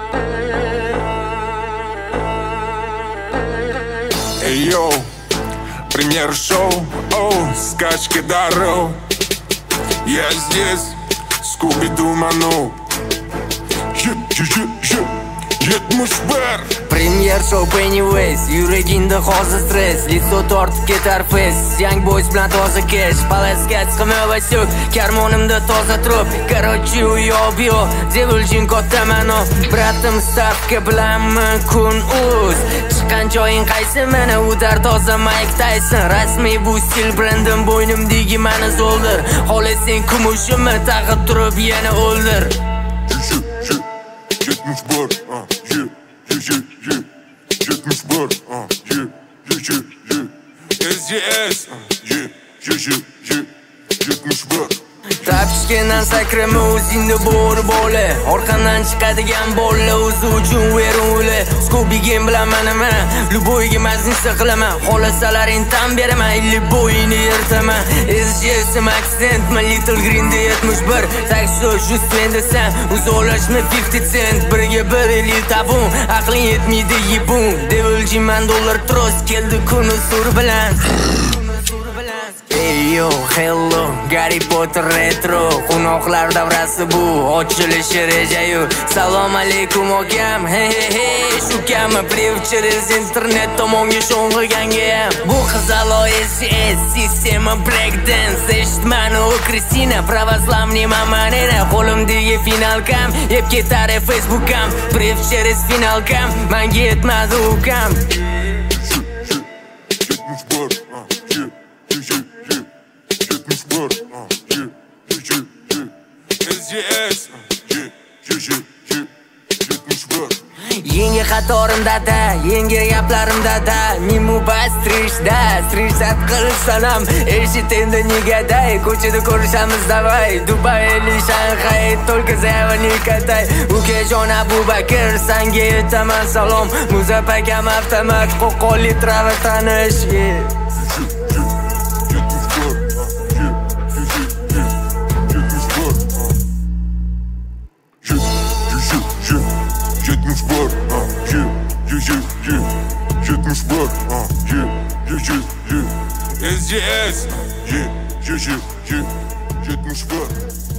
Эй, йоу, премьер шоу, оу, скачки даров. Я здесь, Скуби-Ду манул. Yetmuş bar. Premier show Pennywise, yuragingda hozir stress, litso tortib ketar fes. Young boys bilan toza cash, palaska chiqma va so'k, karmonimda toza trop. Короче, uyob-yo, devilchin katta mano. Bratim stavka bilanmi kun uz. Chiqqan joying qaysi? Mana udar toza Mike Tyson. Rasmiy bu stil brandim, bo'ynimdagi mani zoldir. Xolasang kumushimni taqib turib yana o'ldir. Yetmuş bar, yetmuş bar, SGS, yetmuş bar. Tapishgandan sakrama o'zingda bo'ri bola. Orqamdan chiqadigan bola o'zi uchun veruli. Scooby-Gang bilan menima, luboyga maznisa qilaman. Xolasalaring tan beraman, illi bo'yini yirtaman. SGS accent, my little green de 71. Takso just desam, uzolashma 50 cent. Birga bir eli tabun, aqling yetmaydi yibun. Devilchin man dollar tros keldi kuni sur bilan. Hey yo, hello, Harry Potter retro. Qunoqlar davrasi bu, ochilish rejayu. Salom alaykum okam, hey hey hey. Shu kami priv через internet tomonga sho'ng'iganga. Bu qizalo SS, sistema breakdance. Eshitmani u Kristina, pravoslavniy mamanina. Qo'limdagi finalkam, yeb ketar Facebookam. Priv через finalkam, menga yetmadi ukam. Yengi xatorimda-da, yengi gaplarimda-da. Mimu bastrishda, strishsat qilsam, eshitindi negaday. Ko'chada ko'rishamiz davay. Dubayli Shanxay, только zayonikatay. Ukajon Abubakir, sanga yetaman salom. Muzafakam avtomat, qo'qonli trava tanish. Yetmuş bar, yetmuş bar, SGS, yetmuş bar.